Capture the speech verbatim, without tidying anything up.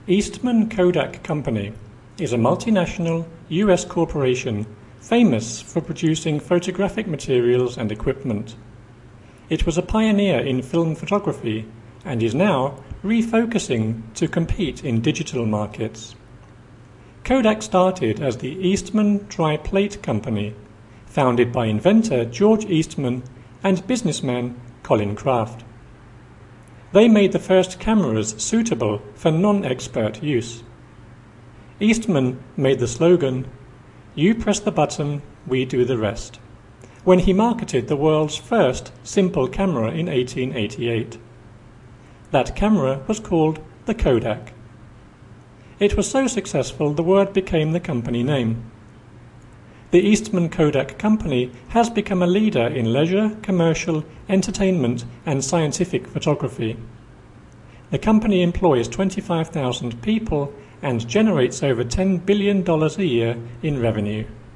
Eastman Kodak Company is a multinational U S corporation famous for producing photographic materials and equipment. It was a pioneer in film photography and is now refocusing to compete in digital markets. Kodak started as the Eastman Dry Plate Company, founded by inventor George Eastman and businessman Colin Kraft. They made the first cameras suitable for non-expert use. Eastman made the slogan, "You press the button, we do the rest," when he marketed the world's first simple camera in eighteen eighty-eight. That camera was called the Kodak. It was so successful the word became the company name. The Eastman Kodak Company has become a leader in leisure, commercial, entertainment and scientific photography. The company employs twenty-five thousand people and generates over ten billion dollars a year in revenue.